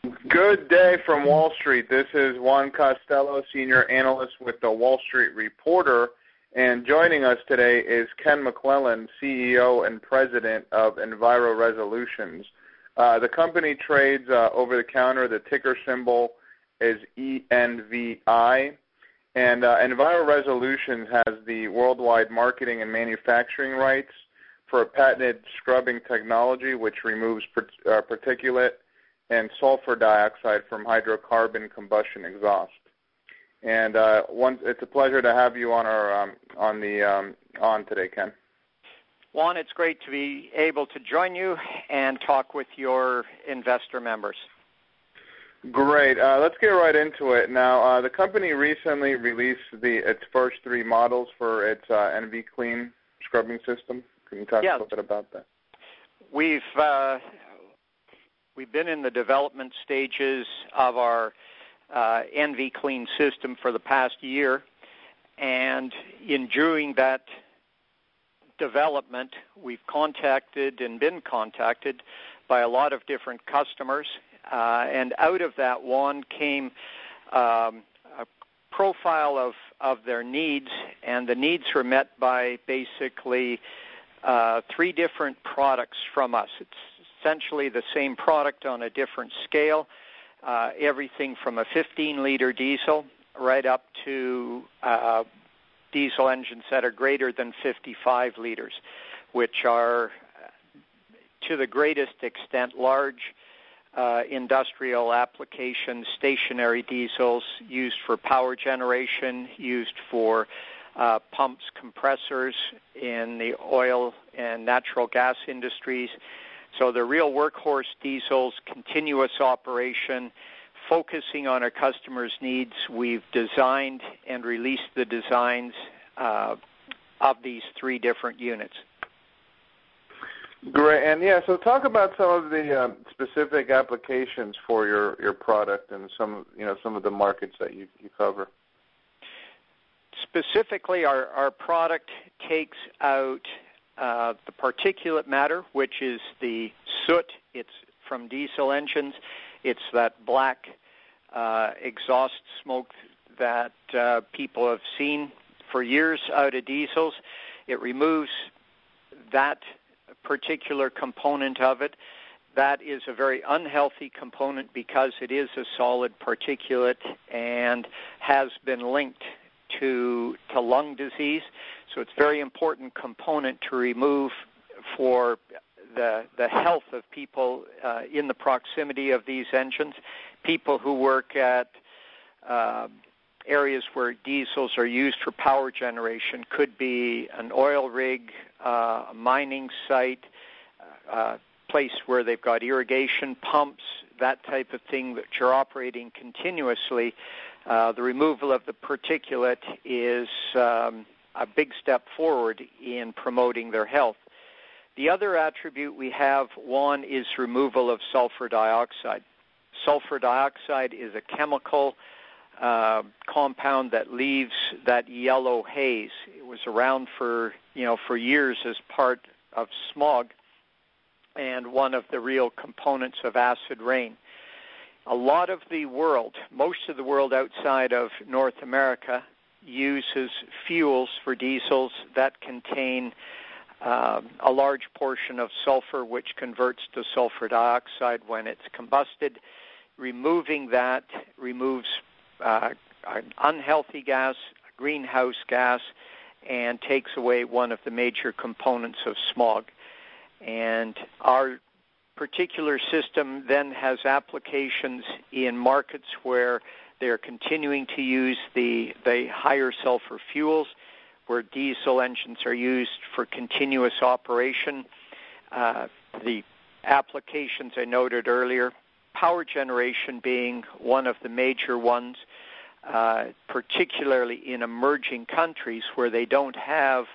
Good day from Wall Street. This is Juan Costello, Senior Analyst with the Wall Street Reporter, and joining us today is Ken McClellan, CEO and President of Enviro Resolutions. The company trades over-the-counter. The ticker symbol is ENVI, and Enviro Resolutions has the worldwide marketing and manufacturing rights for a patented scrubbing technology which removes particulate and sulfur dioxide from hydrocarbon combustion exhaust. And it's a pleasure to have you on our on today, Ken. Juan, it's great to be able to join you and talk with your investor members. Great. Let's get right into it. Now, the company recently released its first three models for its NV Clean scrubbing system. Can you talk a little bit about that? We've been in the development stages of our NV Clean system for the past year, and in doing that development, we've been contacted by a lot of different customers, and out of that one came a profile of their needs, and the needs were met by basically three different products from us. It's essentially the same product on a different scale, everything from a 15-liter diesel right up to diesel engines that are greater than 55 liters, which are, to the greatest extent, large industrial applications, stationary diesels used for power generation, used for pumps, compressors in the oil and natural gas industries. So the real workhorse diesels, continuous operation, focusing on our customers' needs. We've designed and released the designs of these three different units. Great. And so talk about some of the specific applications for your product and some of the markets that you cover. Specifically, our product takes out the particulate matter, which is the soot. It's from diesel engines. It's that black exhaust smoke that people have seen for years out of diesels. It removes that particular component of it. That is a very unhealthy component because it is a solid particulate and has been linked to lung disease. So it's a very important component to remove for the health of people in the proximity of these engines. People who work at areas where diesels are used for power generation, could be an oil rig, a mining site, a place where they've got irrigation pumps, that type of thing that you're operating continuously. The removal of the particulate is a big step forward in promoting their health. The other attribute we have, one, is removal of sulfur dioxide. Sulfur dioxide is a chemical compound that leaves that yellow haze. It was around for years as part of smog and one of the real components of acid rain. A lot of the world, most of the world outside of North America, uses fuels for diesels that contain a large portion of sulfur, which converts to sulfur dioxide when it's combusted. Removing that removes an unhealthy gas, a greenhouse gas, and takes away one of the major components of smog. And our particular system then has applications in markets where they're continuing to use the higher sulfur fuels, where diesel engines are used for continuous operation. The applications I noted earlier, power generation being one of the major ones, particularly in emerging countries where they don't have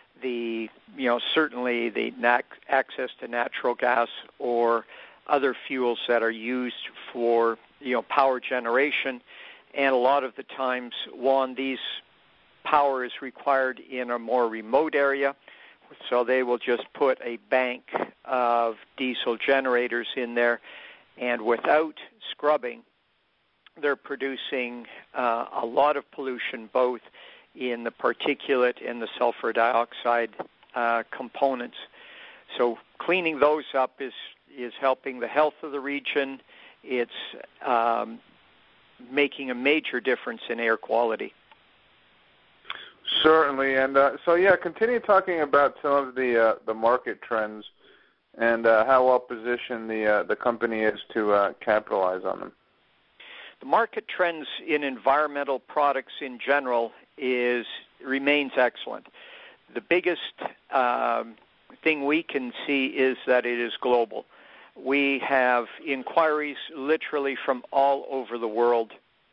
certainly the access to natural gas or other fuels that are used for, power generation. And a lot of the times, these power is required in a more remote area, so they will just put a bank of diesel generators in there, And without scrubbing, they're producing a lot of pollution, both in the particulate and the sulfur dioxide components. So cleaning those up is helping the health of the region. It's making a major difference in air quality. Certainly, and continue talking about some of the market trends and how well positioned the company is to capitalize on them. The market trends in environmental products in general remains excellent. The biggest thing we can see is that it is global. We have inquiries literally from all over the world,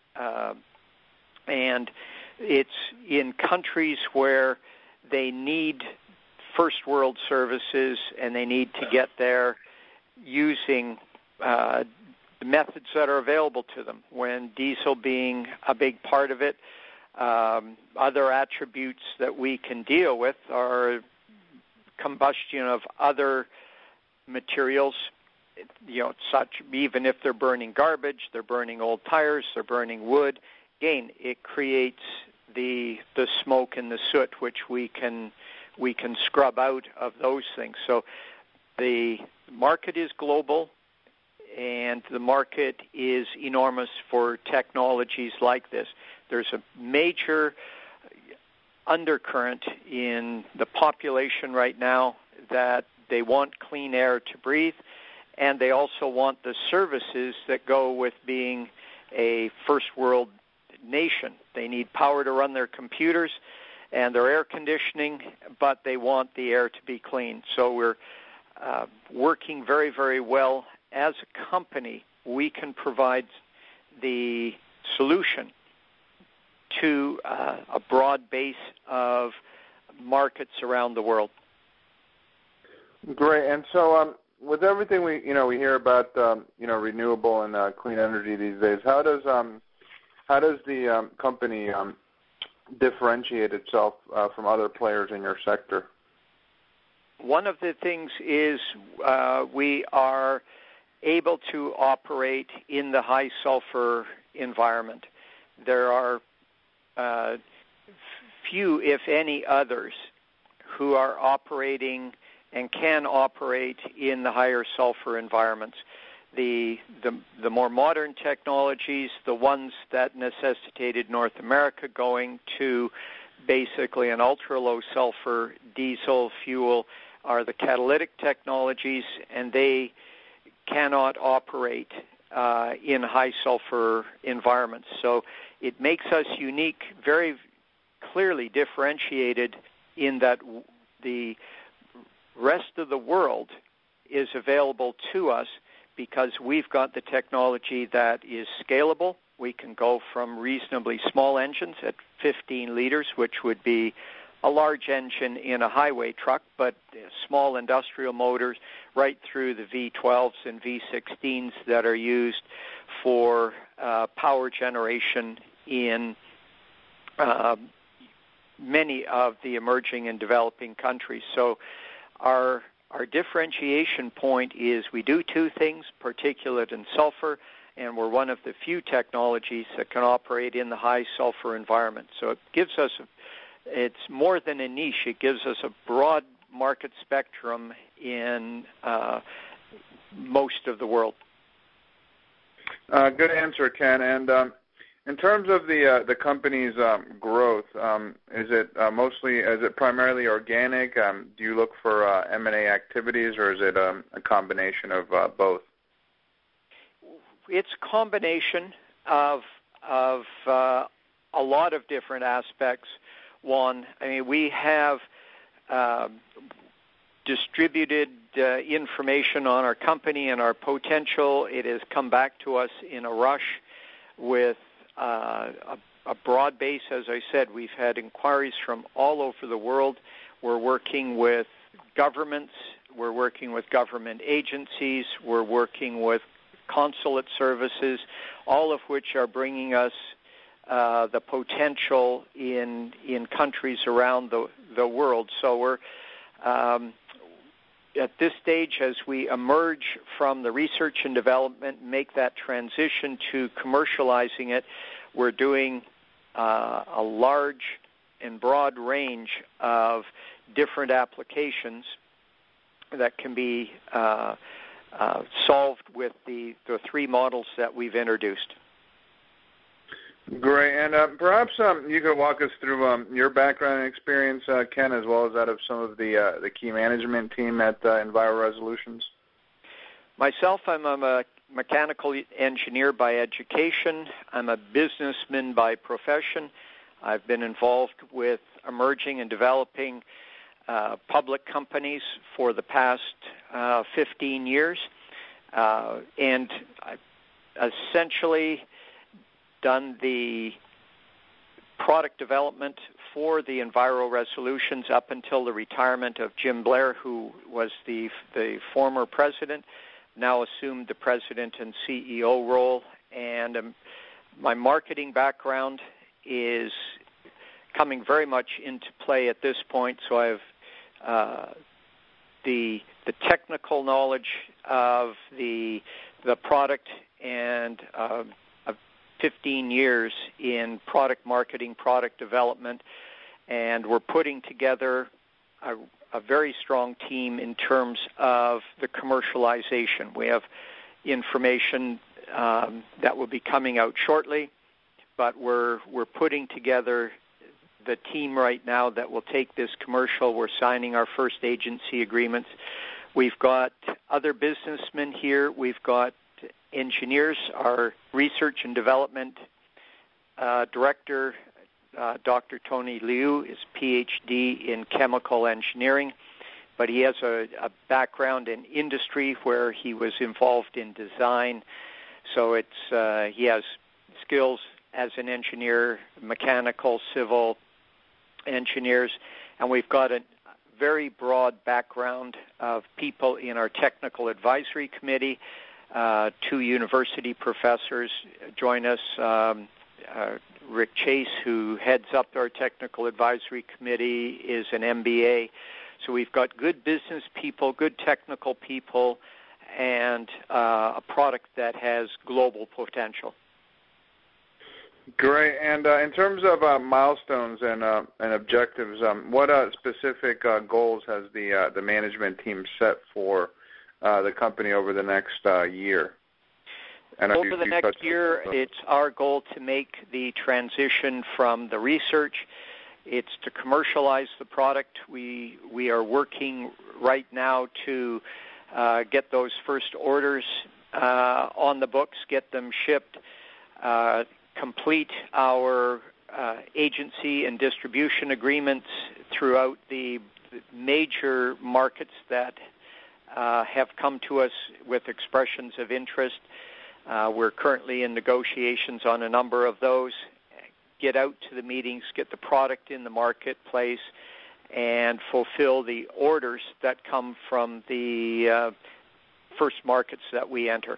and it's in countries where they need first world services and they need to get there using the methods that are available to them, when diesel being a big part of it. Other attributes that we can deal with are combustion of other materials, such even if they're burning garbage, they're burning old tires, they're burning wood. Again, it creates the smoke and the soot, which we can scrub out of those things. So the market is global, and the market is enormous for technologies like this. There's a major undercurrent in the population right now that they want clean air to breathe, and they also want the services that go with being a first world nation. They need power to run their computers and their air conditioning, but they want the air to be clean. So we're working very, very well. As a company, we can provide the solution to a broad base of markets around the world. Great. And so with everything we hear about renewable and clean energy these days, how does the company differentiate itself from other players in your sector? One of the things is we are able to operate in the high sulfur environment. There are few, if any, others who are operating and can operate in the higher sulfur environments. The more modern technologies, the ones that necessitated North America going to basically an ultra-low sulfur diesel fuel, are the catalytic technologies, and they cannot operate in high sulfur environments. So it makes us unique, very clearly differentiated in that the rest of the world is available to us because we've got the technology that is scalable. We can go from reasonably small engines at 15 liters, which would be a large engine in a highway truck, but small industrial motors, right through the V12s and V16s that are used for power generation in many of the emerging and developing countries. So our differentiation point is we do two things, particulate and sulfur, and we're one of the few technologies that can operate in the high sulfur environment. So it gives us, it's more than a niche, it gives us a broad market spectrum in most of the world. Good answer, Ken. And in terms of the company's growth, is it primarily organic? Do you look for M&A activities, or is it a combination of both? It's a combination of a lot of different aspects. One, we have distributed information on our company and our potential. It has come back to us in a rush with a broad base. As I said, we've had inquiries from all over the world. We're working with governments. We're working with government agencies. We're working with consulate services, all of which are bringing us the potential in countries around the world. So at this stage, as we emerge from the research and development, make that transition to commercializing it, we're doing a large and broad range of different applications that can be solved with the three models that we've introduced. Great. And perhaps you could walk us through your background and experience, Ken, as well as that of some of the key management team at EnviroResolutions. Myself, I'm a mechanical engineer by education. I'm a businessman by profession. I've been involved with emerging and developing public companies for the past 15 years. And I've essentially done the product development for the EnviroResolutions up until the retirement of Jim Blair, who was the former president, now assumed the president and CEO role. And my marketing background is coming very much into play at this point. So I have the technical knowledge of the product and 15 years in product marketing, product development, and we're putting together a very strong team in terms of the commercialization. We have information that will be coming out shortly, but we're putting together the team right now that will take this commercial. We're signing our first agency agreements. We've got other businessmen here. We've got engineers. Our research and development director, Dr. Tony Liu, is PhD in chemical engineering, but he has a background in industry where he was involved in design. So he has skills as an engineer, mechanical, civil engineers, and we've got a very broad background of people in our technical advisory committee. Two university professors join us. Rick Chase, who heads up our technical advisory committee, is an MBA. So we've got good business people, good technical people, and a product that has global potential. Great. And in terms of milestones and objectives, what specific goals has the management team set for the company over the next year? Over the next year, it's our goal to make the transition from the research. It's to commercialize the product. We are working right now to get those first orders on the books, get them shipped, complete our agency and distribution agreements throughout the major markets that have come to us with expressions of interest. We're currently in negotiations on a number of those. Get out to the meetings, get the product in the marketplace, and fulfill the orders that come from the first markets that we enter.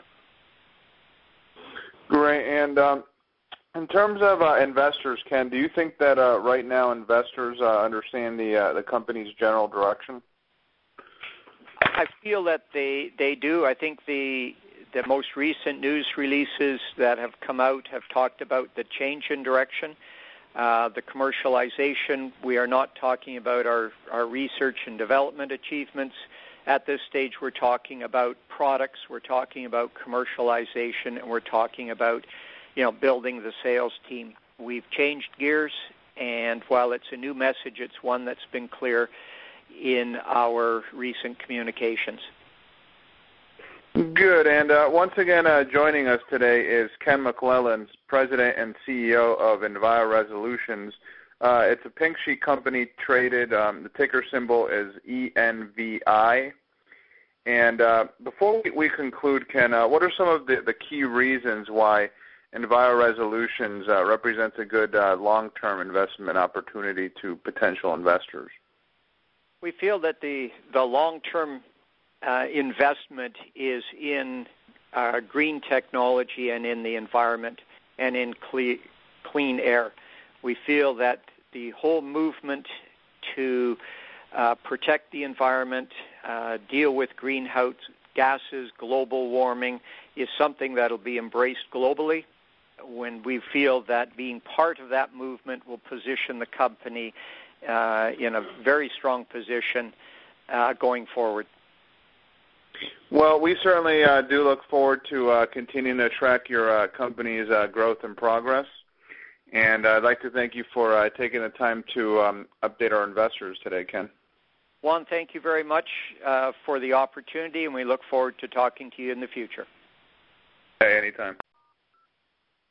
Great. And in terms of investors, Ken, do you think that right now investors understand the company's general direction? I feel that they do. I think the most recent news releases that have come out have talked about the change in direction, the commercialization. We are not talking about our research and development achievements. At this stage, we're talking about products, we're talking about commercialization, and we're talking about building the sales team. We've changed gears, and while it's a new message, it's one that's been clear in our recent communications. Good. And once again, joining us today is Ken McClellan, President and CEO of EnviroResolutions. It's a pink sheet company traded. The ticker symbol is ENVI. And before we conclude, Ken, what are some of the key reasons why EnviroResolutions represents a good long-term investment opportunity to potential investors? We feel that the long-term investment is in green technology and in the environment and in clean air. We feel that the whole movement to protect the environment, deal with greenhouse gases, global warming, is something that will be embraced globally, when we feel that being part of that movement will position the company in a very strong position going forward. Well, we certainly do look forward to continuing to track your company's growth and progress. And I'd like to thank you for taking the time to update our investors today, Ken. Juan, thank you very much for the opportunity, and we look forward to talking to you in the future. Hey, anytime.